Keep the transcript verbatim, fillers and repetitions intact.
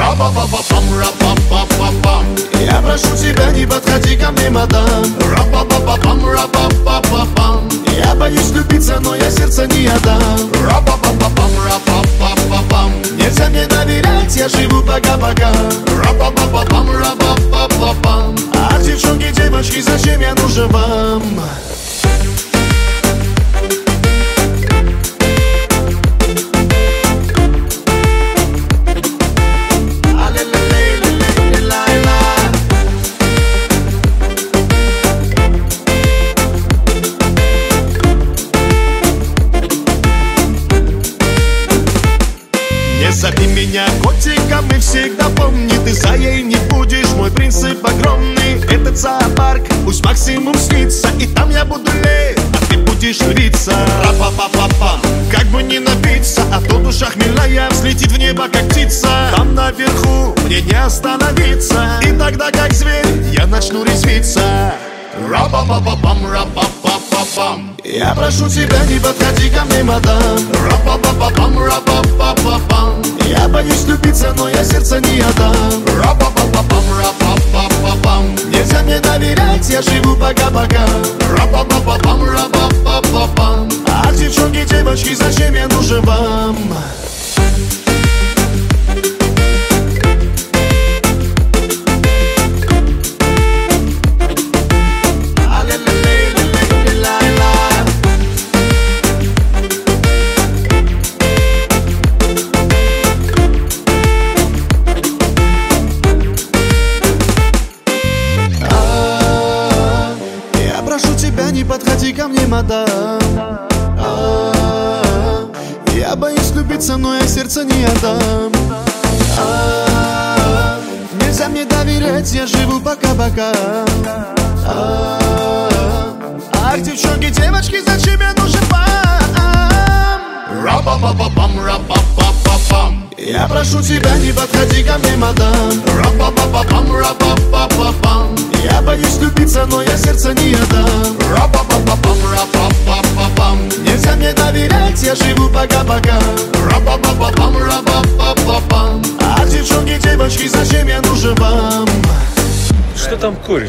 Ра-па-па-па-пам, ра-па-па-па-пам. Я прошу тебя, не подходи ко мне, мадам. Ра-па-па-па-пам, ра-па-па-па-пам. Я боюсь влюбиться, но я сердце не отдам. Ра-па-па-па-пам, ра-па-па-па-пам. Нельзя мне доверять, я живу пока-пока. Ра-па-па-па-пам, ра-па-па-па-пам. Ах, девчонки, девочки, зачем я нужен вам? Не зови меня котиком и всегда помни, ты заей не будешь, мой принцип огромный. Этот зоопарк пусть максимум снится, и там я буду лев, а ты будешь львица. Ра-па-па-па-пам, как бы не напиться, а то душа хмельная взлетит в небо, как птица. Там наверху мне не остановиться, и тогда, как зверь, я начну резвиться. Ра-па-па-па-пам, ра-па-па-па-пам. Я прошу тебя, не подходи ко мне, мадам. Ра-па-па-па-пам, ра-па-па-па-пам. Я боюсь влюбиться, но я сердце не отдам. Ра-па-па-па-пам, ра-па-па-па-пам. Нельзя мне доверять, я живу пока-пока. Ра-па-па-па-пам, ра-па-па-па-пам. Ах, девчонки, девочки, зачем я нужен вам? Прошу тебя, не подходи ко мне, мадам. А-а-а. Я боюсь влюбиться, но я сердце не отдам. А-а-а. Нельзя мне доверять, я живу пока-пока. А-а-а. Ах, девчонки, девочки, зачем я нужен вам? Ра-па-па-па-пам, ра-па-па-па-пам. Я прошу тебя, не подходи ко мне, мадам. Ра-па-па-па-пам, ра-па-па-па-пам. Я боюсь влюбиться, но я сердце не отдам. Ра-па-па-па-пам, ра-па-па-па-пам. Нельзя мне доверять, я живу пока-пока. Ра-па-па-па-пам, ра-па-па-па-пам. Ах, девчонки, девочки, зачем я нужен вам? Что там куришь?